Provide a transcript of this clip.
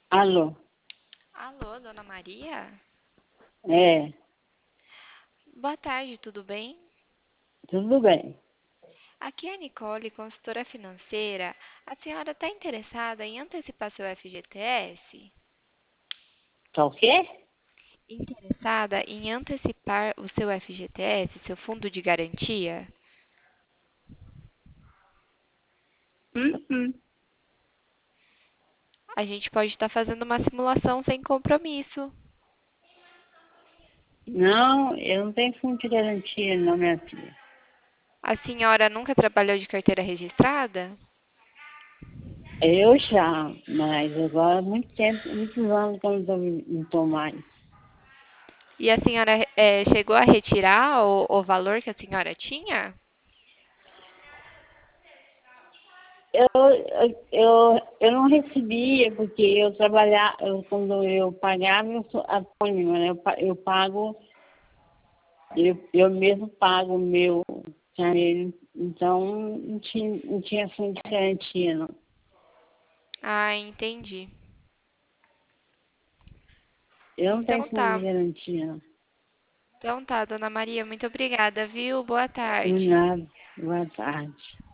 Alô? Alô, Dona Maria? É, Boa tarde, tudo bem? tudo bem. Aqui é a Nicole, consultora financeira. A senhora está interessada em antecipar seu FGTS? Tá o quê? Interessada em antecipar o seu FGTS, seu fundo de garantia? Hum. A gente pode estar fazendo uma simulação sem compromisso. Não, eu não tenho fundo de garantia, não, minha filha. A senhora nunca trabalhou de carteira registrada? Eu já, mas agora há muito tempo, muitos anos que eu não tô mais. E a senhora chegou a retirar o valor que a senhora tinha? Eu não recebia, porque eu trabalhava, quando eu pagava, eu sou autônoma, né? Eu pago, eu mesmo pago o meu dinheiro, então não tinha fundo de garantia, não. Ah, entendi. Eu não tenho Então fundo tá. de garantia, não. Então tá, Dona Maria, muito obrigada, viu? Boa Por tarde. nada. Boa tarde.